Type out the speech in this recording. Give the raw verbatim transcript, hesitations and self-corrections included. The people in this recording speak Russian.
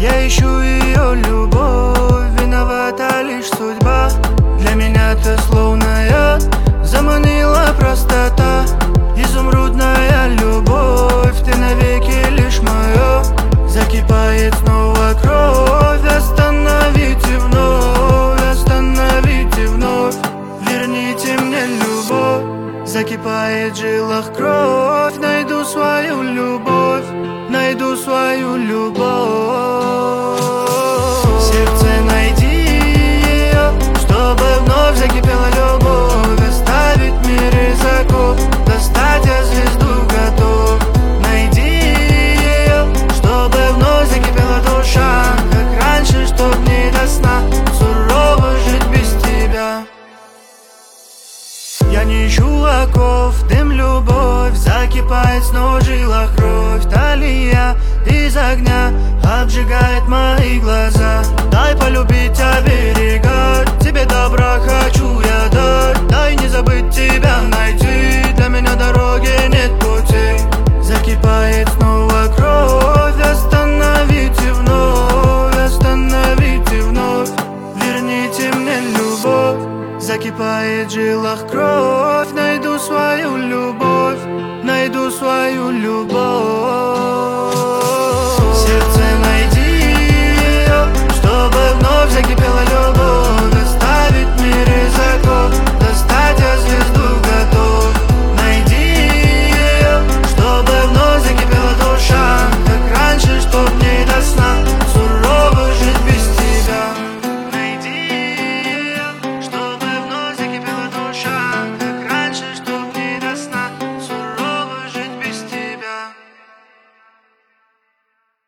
Я ищу ее любовь, виновата лишь судьба. Для меня ты словно яд, заманила простота. Изумрудная любовь, ты навеки лишь моё. Закипает снова кровь, остановите вновь, остановите вновь. Верните мне любовь, закипает в жилах кровь. Найду свою любовь, найду свою любовь. В сердце найди ее, чтобы вновь закипела любовь. Оставить в мире закон, достать я звезду готов. Найди ее, чтобы вновь закипела душа, как раньше, чтоб не до сна сурово жить без тебя. Я не ищу оков, дым, любовь, закипает снова в жилах кровь. Талия из огня обжигает мои глаза. Дай полюбить, оберегать, тебе добра хочу я дать. Дай не забыть тебя найти, для меня дороги нет путей. Закипает снова